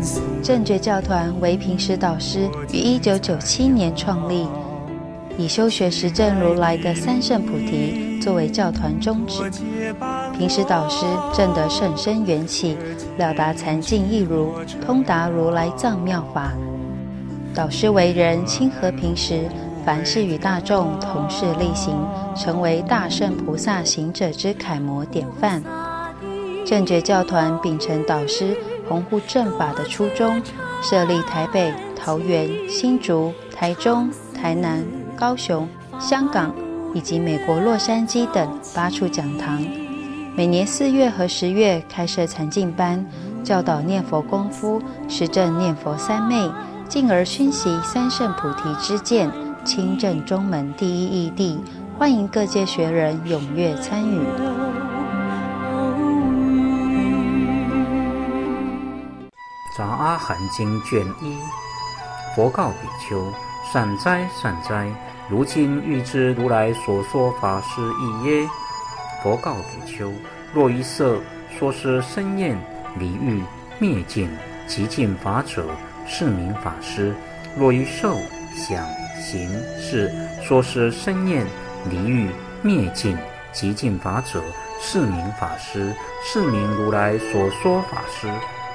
正觉教团为平时导师于1997年创立，以修学实证如来的三圣菩提作为教团宗旨。平时导师证得甚深缘起，了达禅境义如，通达如来藏妙法。导师为人亲和平时，凡事与大众同事力行，成为大圣菩萨行者之楷模典范。正觉教团秉承导师弘护正法的初衷，设立台北、桃园、新竹、台中、台南、高雄、香港以及美国洛杉矶等8处讲堂，每年4月和10月开设禅境班，教导念佛功夫，实证念佛三昧，进而熏习三圣菩提之见，亲证中门第一义谛，欢迎各界学人踊跃参与。 杂阿含经卷1，佛告比丘：善哉善哉，如今欲知如来所说法是义耶？佛告比丘：若于色说是生厌离欲灭尽极尽法者，是名法师；若于受想行识说是生厌离欲灭尽极尽法者，是名法师，是名如来所说法师。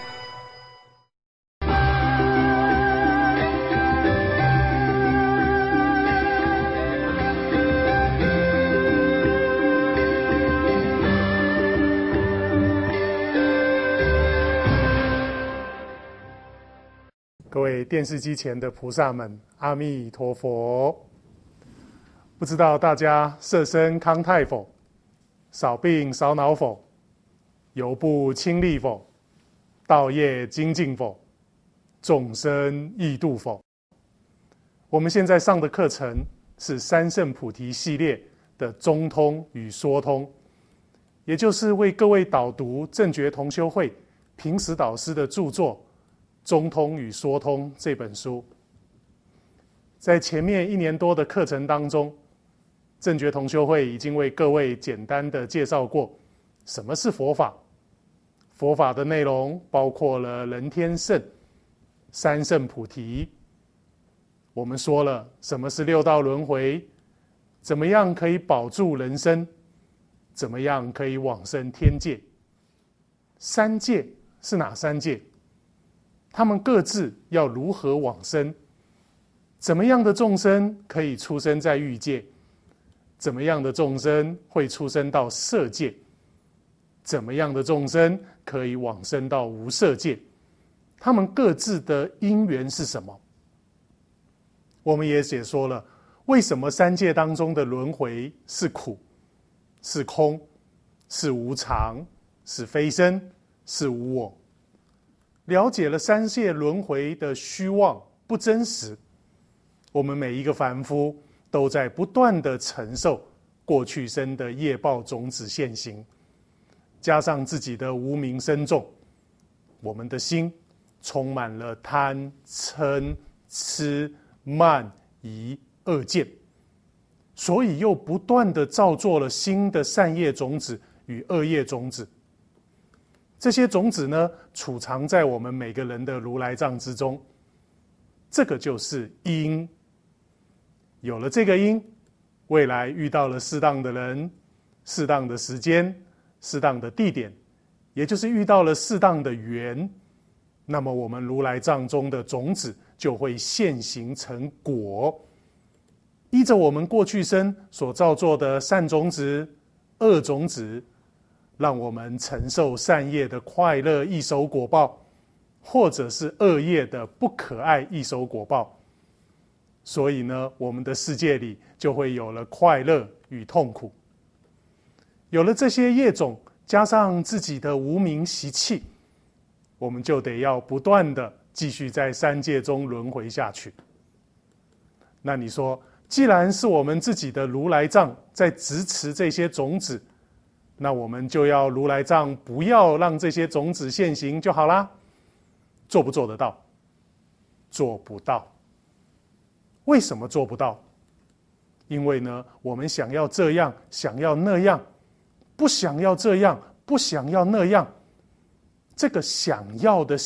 各位电视机前的菩萨们，阿弥陀佛！不知道大家色身康泰否？少病少恼否？犹不轻利否？道业精进否？众生易度否？我们现在上的课程是三圣菩提系列的中通与说通，也就是为各位导读正觉同修会平时导师的著作《中通与说通》这本书。在前面1年多的课程当中，正觉同修会已经为各位简单的介绍过什么是佛法。佛法的内容包括了人天圣、三圣菩提。我们说了什么是6道轮回，怎么样可以保住人生，怎么样可以往生天界。三界是哪3界？他们各自要如何往生？怎么样的众生可以出生在欲界？怎么样的众生会出生到色界？怎么样的众生可以往生到无色界？他们各自的因缘是什么？我们也解说了为什么3界当中的轮回是苦、是空、是无常、是非生、是无我。了解了3界轮回的虚妄不真实，我们每一个凡夫都在不断的承受过去生的业报种子现行，加上自己的无明深重，我们的心充满了贪嗔痴慢疑恶见，所以又不断的造作了新的善业种子与恶业种子。这些种子呢，储藏在我们每个人的如来藏之中，这个就是因。有了这个因，未来遇到了适当的人、适当的时间、适当的地点，也就是遇到了适当的缘，那么我们如来藏中的种子就会现形成果。依着我们过去生所造作的善种子、恶种子，让我们承受善业的快乐易熟果报，或者是恶业的不可爱易熟果报。所以呢，我们的世界里就会有了快乐与痛苦。有了这些业种，加上自己的无明习气，我们就得要不断的继续在3界中轮回下去。那你说，既然是我们自己的如来藏在执持这些种子，那我们就要如来藏不要让这些种子现行就好啦。做不做得到？做不到。为什么做不到？因为呢，我们想要这样，想要那样，不想要这样，不想要那样，这个想要的心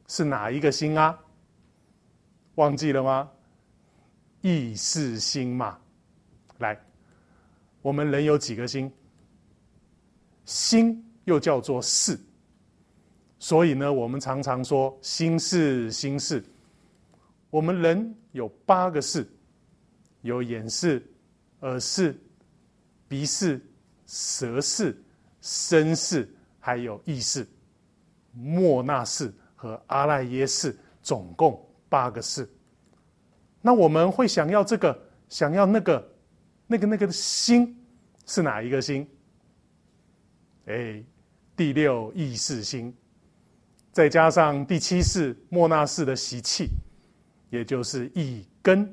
是哪一个心啊？忘记了吗？意识心嘛。来，我们人有几个心？心又叫做识，所以呢，我们常常说心识，心识。我们人有8个识，有眼识、耳识、鼻识、舌识、身识，还有意识、末那识和阿赖耶识，总共8个识。那我们会想要这个，想要那个的心是哪一个心？第6意识心，再加上第7识末那识的习气，也就是意根。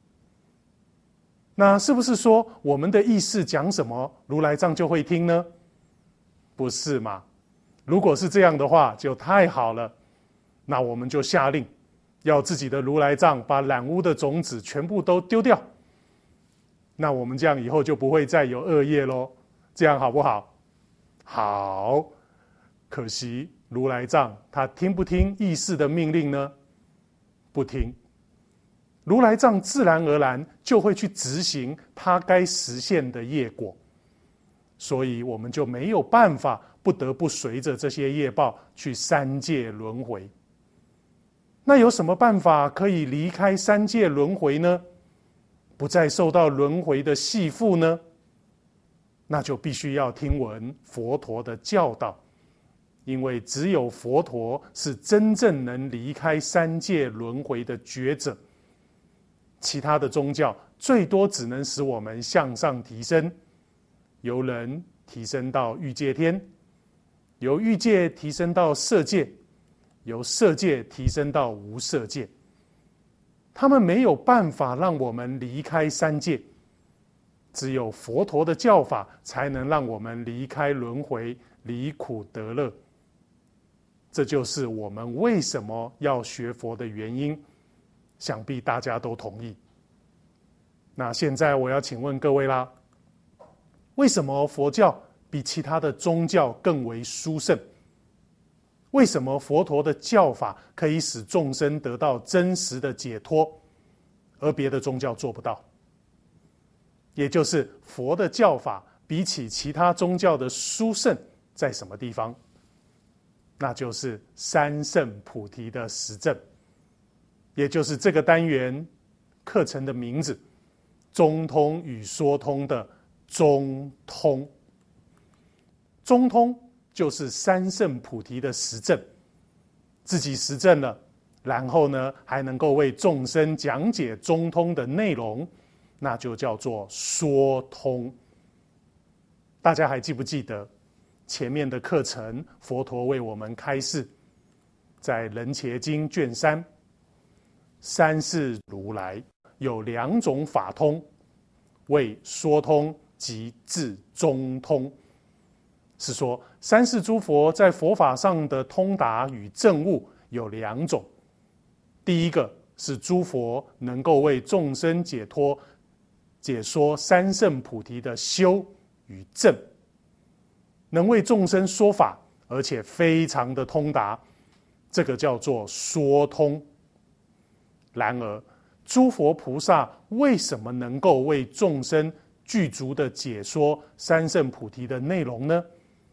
那是不是说我们的意识讲什么，如来藏就会听呢？不是嘛？如果是这样的话，就太好了。那我们就下令，要自己的如来藏把染污的种子全部都丢掉。那我们这样以后就不会再有恶业咯，这样好不好？好。可惜如来藏他听不听意识的命令呢？不听。如来藏自然而然就会去执行他该实现的业果，所以我们就没有办法，不得不随着这些业报去三界轮回。那有什么办法可以离开三界轮回呢？不再受到轮回的系缚呢？那就必须要听闻佛陀的教导，因为只有佛陀是真正能离开三界轮回的觉者，其他的宗教最多只能使我们向上提升，由人提升到欲界天，由欲界提升到色界，由色界提升到无色界。他们没有办法让我们离开三界，只有佛陀的教法才能让我们离开轮回，离苦得乐。这就是我们为什么要学佛的原因，想必大家都同意。那现在我要请问各位啦，为什么佛教比其他的宗教更为殊胜？为什么佛陀的教法可以使众生得到真实的解脱，而别的宗教做不到？也就是佛的教法比起其他宗教的殊胜在什么地方？那就是三圣菩提的实证，也就是这个单元课程的名字，中通与说通的中通。中通就是三圣菩提的实证，自己实证了，然后呢还能够为众生讲解中通的内容，那就叫做说通。大家还记不记得前面的课程佛陀为我们开示，在人伽经卷3，三世如来有2种法通，为说通及至中通。是说三世诸佛在佛法上的通达与证悟有2种，第一个是诸佛能够为众生解脱解说三圣菩提的修与证，能为众生说法，而且非常的通达，这个叫做说通。然而诸佛菩萨为什么能够为众生具足的解说三圣菩提的内容呢？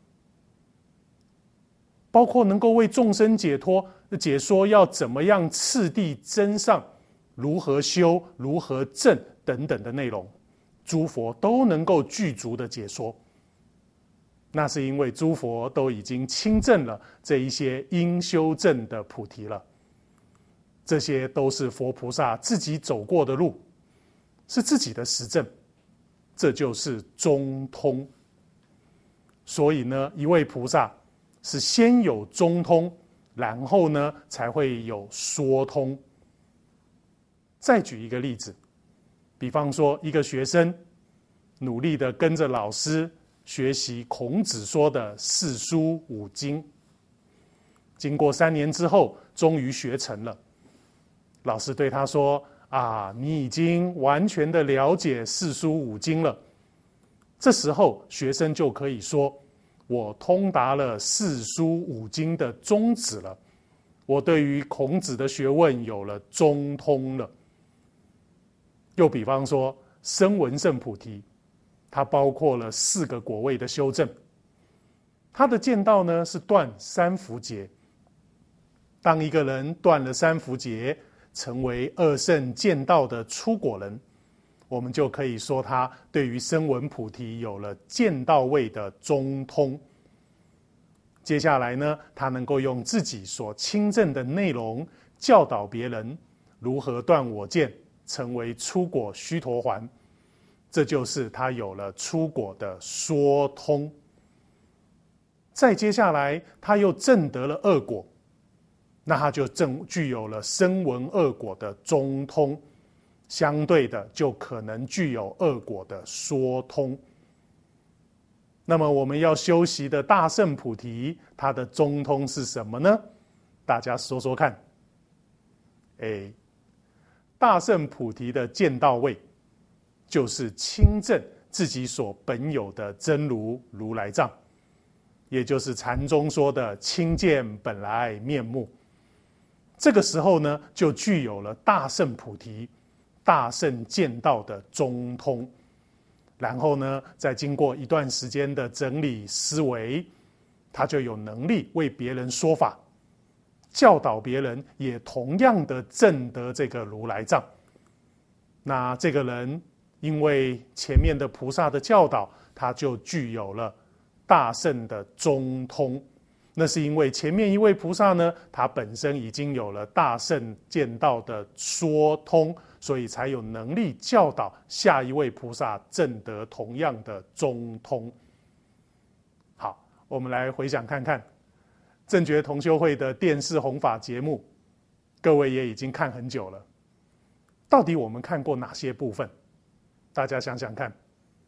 包括能够为众生解说要怎么样次第增上，如何修，如何证等等的内容，诸佛都能够具足的解说。那是因为诸佛都已经亲证了这一些应修证的菩提了，这些都是佛菩萨自己走过的路，是自己的实证，这就是中通。所以呢，一位菩萨是先有中通，然后呢才会有说通。再举一个例子，比方说一个学生努力的跟着老师学习孔子说的四书五经，经过3年之后终于学成了。老师对他说，你已经完全的了解四书五经了。这时候学生就可以说，我通达了四书五经的宗旨了， 我对于孔子的学问有了中通了。又比方说声闻圣菩提，它包括了4个果位的修正。他的见道呢是断3伏劫。当一个人断了3伏劫，成为二圣见道的出果人，我们就可以说他对于声闻菩提有了见道位的中通。接下来呢，他能够用自己所亲证的内容教导别人如何断我见，成为出果须陀洹。这就是他有了出果的说通。再接下来他又证得了2果，那他就具有了声闻2果的中通，相对的就可能具有2果的说通。那么我们要修习的大圣菩提，它的中通是什么呢？大家说说看。大圣菩提的见道位，就是亲证自己所本有的真如如来藏，也就是禅宗说的亲见本来面目。这个时候呢，就具有了大圣菩提、大圣见道的中通。然后呢，再经过一段时间的整理思维，他就有能力为别人说法，教导别人也同样的证得这个如来藏。那这个人因为前面的菩萨的教导，他就具有了大圣的中通。那是因为前面一位菩萨呢，他本身已经有了大圣见道的说通，所以才有能力教导下一位菩萨证得同样的中通。好，我们来回想看看正觉同修会的电视弘法节目，各位也已经看很久了，到底我们看过哪些部分？大家想想看。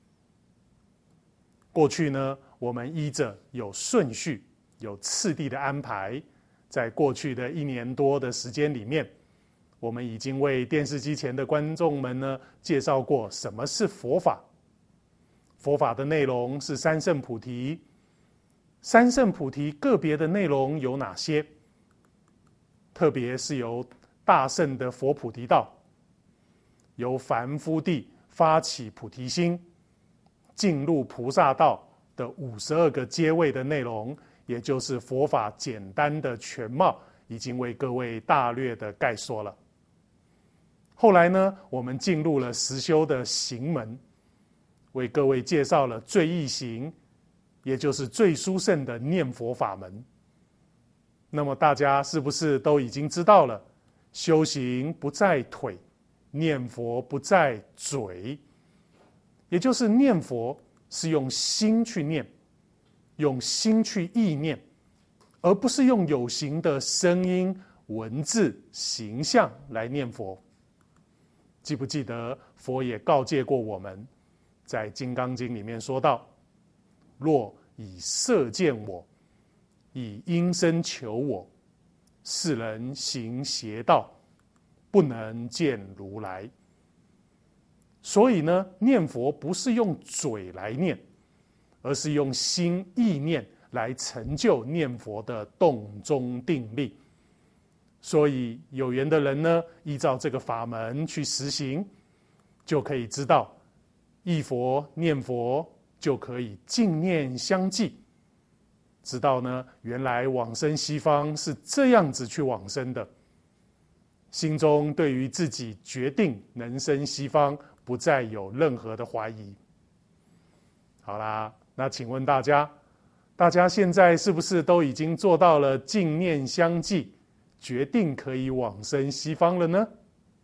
过去呢，我们依着有顺序、有次第的安排，在过去的1年多的时间里面，我们已经为电视机前的观众们呢介绍过什么是佛法。佛法的内容是三圣菩提，三圣菩提个别的内容有哪些？特别是由大圣的佛菩提道，由凡夫地发起菩提心，进入菩萨道的52个阶位的内容，也就是佛法简单的全貌，已经为各位大略的概说了。后来呢，我们进入了实修的行门，为各位介绍了最易行，也就是最殊胜的念佛法门。那么大家是不是都已经知道了，修行不在腿，念佛不在嘴，也就是念佛是用心去念，用心去意念，而不是用有形的声音、文字、形象来念佛。记不记得佛也告诫过我们，在《金刚经》里面说到，若以色见我，以音声求我，是人行邪道，不能见如来。所以呢，念佛不是用嘴来念，而是用心意念来成就念佛的动中定力。所以有缘的人呢，依照这个法门去实行，就可以知道忆佛念佛就可以净念相继，知道呢，原来往生西方是这样子去往生的，心中对于自己决定能生西方不再有任何的怀疑。好啦，那请问大家现在是不是都已经做到了净念相继，决定可以往生西方了呢？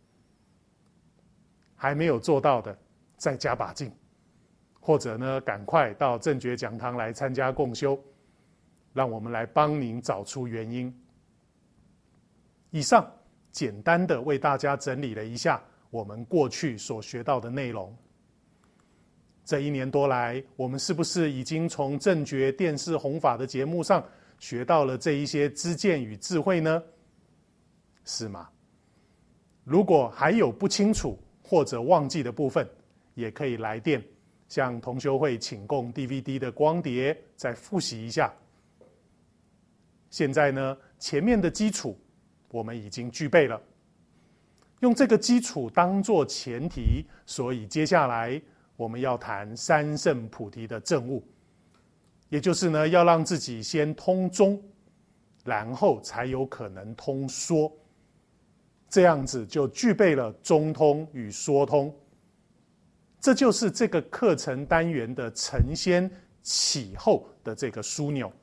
还没有做到的，再加把劲，或者呢，赶快到正觉讲堂来参加共修，让我们来帮您找出原因。以上简单的为大家整理了一下我们过去所学到的内容。这1年多来，我们是不是已经从正觉电视弘法的节目上学到了这一些知见与智慧呢？是吗？如果还有不清楚或者忘记的部分，也可以来电向同修会请供 DVD 的光碟再复习一下。现在呢，前面的基础我们已经具备了。用这个基础当作前提，所以接下来我们要谈三圣菩提的证悟，也就是呢，要让自己先通中，然后才有可能通说，这样子就具备了中通与说通。这就是这个课程单元的承先启后的这个枢纽。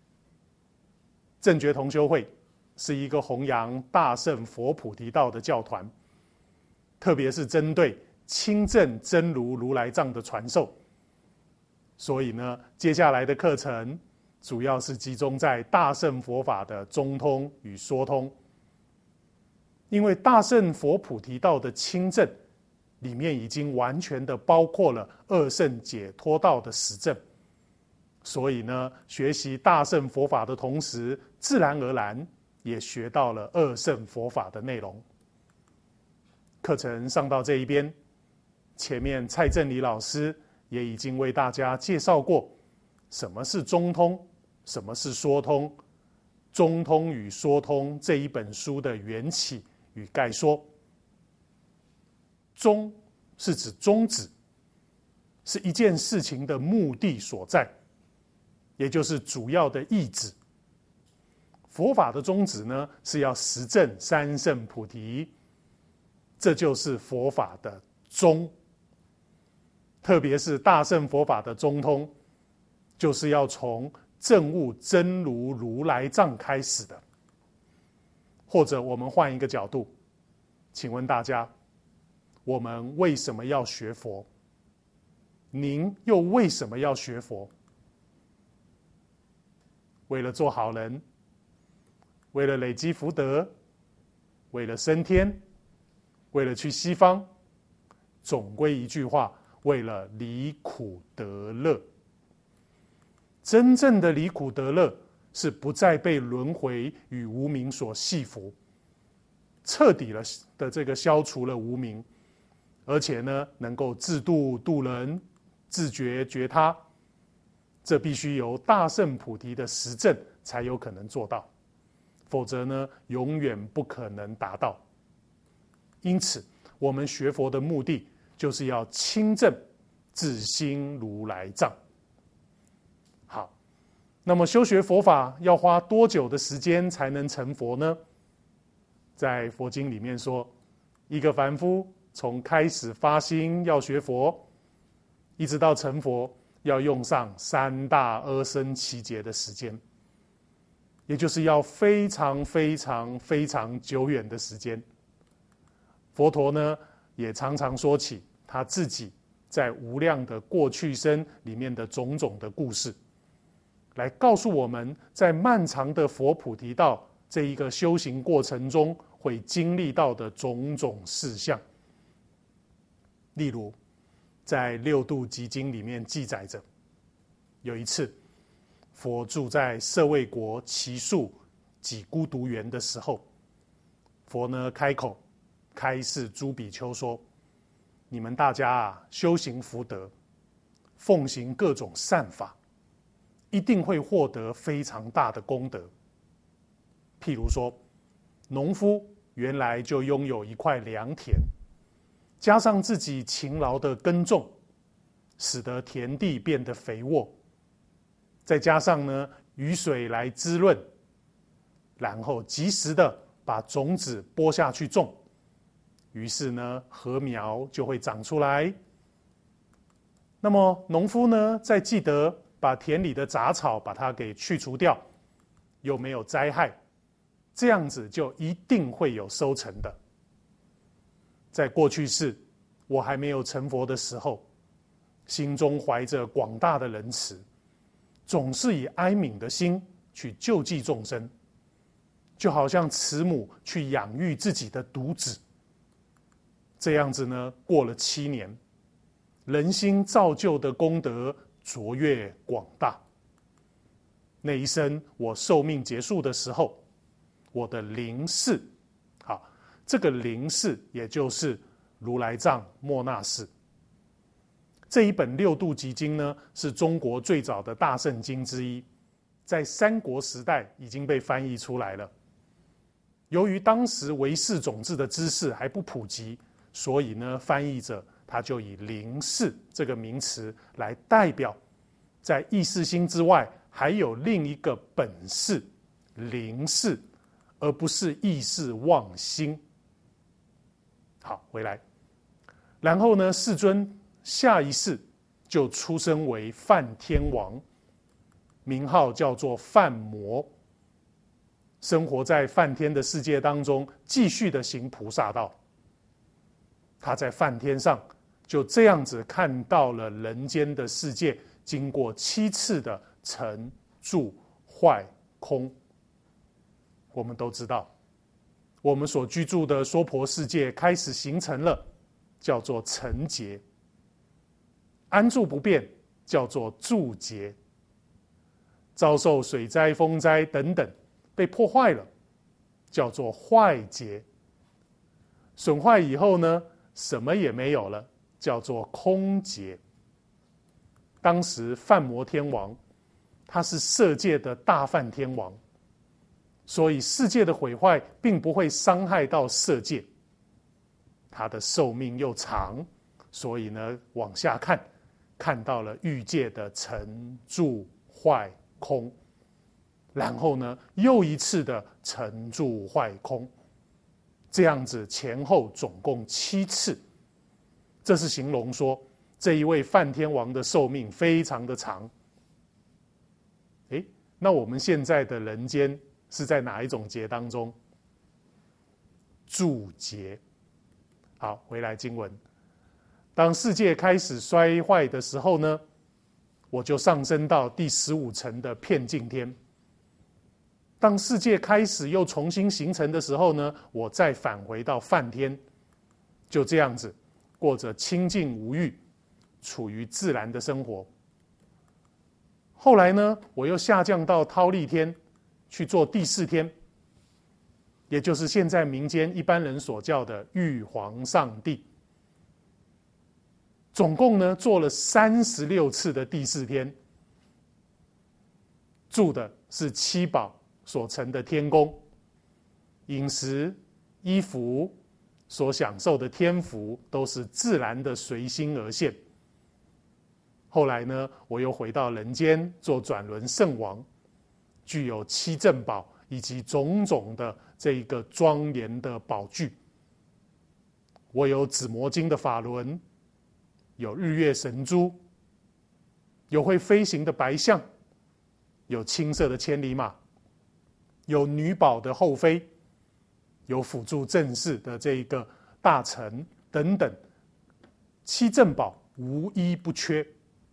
正觉同修会是一个弘扬大乘佛菩提道的教团，特别是针对亲证真如如来藏的传授。所以呢，接下来的课程主要是集中在大乘佛法的中通与说通。因为大乘佛菩提道的亲证里面已经完全的包括了二乘解脱道的实证，所以呢，学习大乘佛法的同时，自然而然也学到了二乘佛法的内容。课程上到这一边，前面蔡正礼老师也已经为大家介绍过什么是中通，什么是说通，中通与说通这一本书的缘起与概说。中是指宗旨，是一件事情的目的所在，也就是主要的意旨。佛法的宗旨呢，是要实证三圣菩提，这就是佛法的宗。特别是大乘佛法的中通，就是要从证悟真如如来藏开始的。或者我们换一个角度，请问大家，我们为什么要学佛？您又为什么要学佛？为了做好人，为了累积福德，为了升天，为了去西方，总归一句话，为了离苦得乐。真正的离苦得乐，是不再被轮回与无明所系缚，彻底的这个消除了无明，而且呢，能够自度度人，自觉觉他。这必须由大乘菩提的实证才有可能做到，否则呢，永远不可能达到。因此，我们学佛的目的就是要亲证自心如来藏。好，那么修学佛法要花多久的时间才能成佛呢？在佛经里面说，一个凡夫从开始发心要学佛，一直到成佛，要用上3大阿僧祇劫的时间，也就是要非常非常非常久远的时间。佛陀呢，也常常说起他自己在无量的过去生里面的种种的故事，来告诉我们在漫长的佛菩提道这一个修行过程中会经历到的种种事项。例如在《六度集经》里面记载着，有一次佛住在舍卫国祇树几孤独园的时候，佛呢开口开示诸比丘说，你们大家啊，修行福德，奉行各种善法，一定会获得非常大的功德。譬如说，农夫原来就拥有一块良田，加上自己勤劳的耕种，使得田地变得肥沃，再加上呢雨水来滋润，然后及时的把种子播下去种，于是呢禾苗就会长出来。那么农夫呢，再记得把田里的杂草把它给去除掉，又没有灾害，这样子就一定会有收成的。在过去世，我还没有成佛的时候，心中怀着广大的仁慈，总是以哀悯的心去救济众生，就好像慈母去养育自己的独子。这样子呢，过了7年，人心造就的功德卓越广大。那一生我寿命结束的时候，我的灵士，好，这个灵士也就是如来藏莫那士。这一本六度集经呢，是中国最早的大圣经之一，在三国时代已经被翻译出来了。 由于当时唯识种子的知识还不普及，所以呢，翻译者他就以灵识这个名词来代表，在意识心之外，还有另一个本识灵识，而不是意识妄心。好，回来，然后呢，世尊下一世就出生为梵天王，名号叫做梵摩，生活在梵天的世界当中，继续的行菩萨道。他在梵天上就这样子看到了人间的世界经过7次的成住坏空。我们都知道，我们所居住的娑婆世界开始形成了，叫做成劫；安住不变，叫做住劫；遭受水灾、风灾等等，被破坏了，叫做坏劫；损坏以后呢，什么也没有了，叫做空劫。当时梵摩天王他是色界的大梵天王，所以世界的毁坏并不会伤害到色界，他的寿命又长，所以呢往下看，看到了欲界的成住坏空，然后呢又一次的成住坏空，这样子前后总共7次。这是形容说这一位梵天王的寿命非常的长。那我们现在的人间是在哪一种劫当中？住劫。好，回来经文，当世界开始衰坏的时候呢，我就上升到第15层的遍净天。当世界开始又重新形成的时候呢，我再返回到梵天，就这样子过着清净无欲、处于自然的生活。后来呢，我又下降到忉利天去做第4天，也就是现在民间一般人所叫的玉皇上帝。总共呢做了36次的第4天，住的是7宝所成的天宫，饮食、衣服所享受的天福都是自然的随心而现。后来呢，我又回到人间做转轮圣王，具有7珍宝以及种种的这一个庄严的宝具。我有紫磨金的法轮，有日月神珠，有会飞行的白象，有青色的千里马，有女宝的后妃，有辅助政事的这一个大臣等等，7珍宝无一不缺。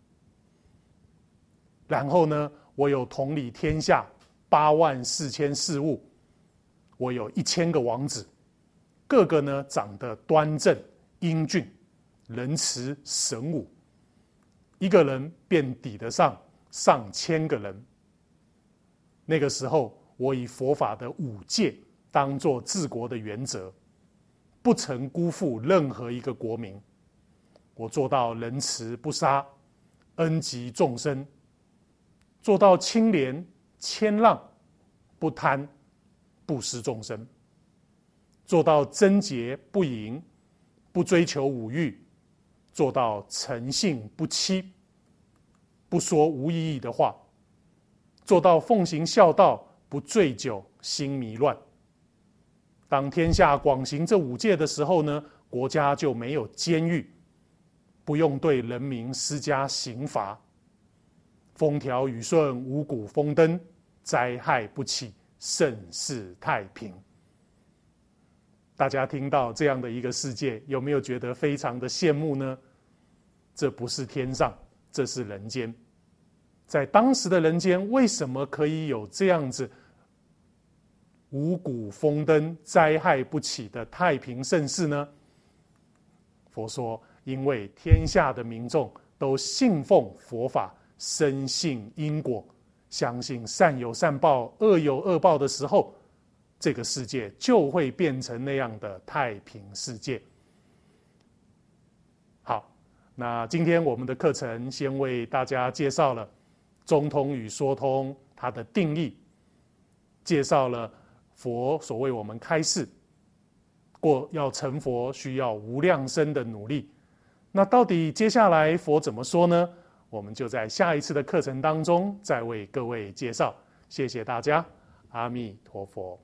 然后呢，我有统理天下84000事务，我有1000个王子，个个呢长得端正英俊，仁慈神武，一个人便抵得上上千个人。那个时候，我以佛法的5戒当作治国的原则，不曾辜负任何一个国民。我做到仁慈不杀，恩及众生，做到清廉谦让，不贪不施众生，做到贞洁不淫，不追求五欲，做到诚信不欺，不说无意义的话，做到奉行孝道，不醉酒心迷乱。当天下广行这5戒的时候呢，国家就没有监狱，不用对人民施加刑罚，风调雨顺，五谷丰登，灾害不起，盛世太平。大家听到这样的一个世界，有没有觉得非常的羡慕呢？这不是天上，这是人间。在当时的人间，为什么可以有这样子五谷丰登、灾害不起的太平盛世呢？佛说，因为天下的民众都信奉佛法，深信因果，相信善有善报，恶有恶报的时候，这个世界就会变成那样的太平世界。好，那今天我们的课程先为大家介绍了中通与说通它的定义，介绍了佛所为我们开示，要成佛需要无量生的努力。那到底接下来佛怎么说呢？我们就在下一次的课程当中再为各位介绍。谢谢大家，阿弥陀佛。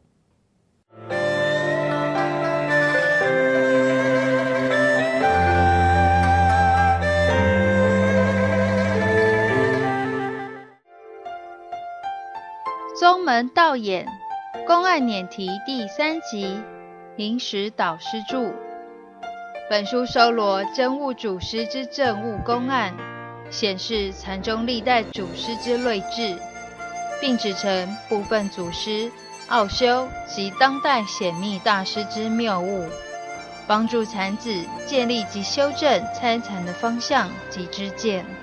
宗门道演公案辇题第3集，临时导师著。本书收罗真悟祖师之证悟公案，显示禅宗历代祖师之睿智，并指陈部分祖师奥修及当代显密大师之谬误，帮助禅子建立及修正参禅的方向及知见。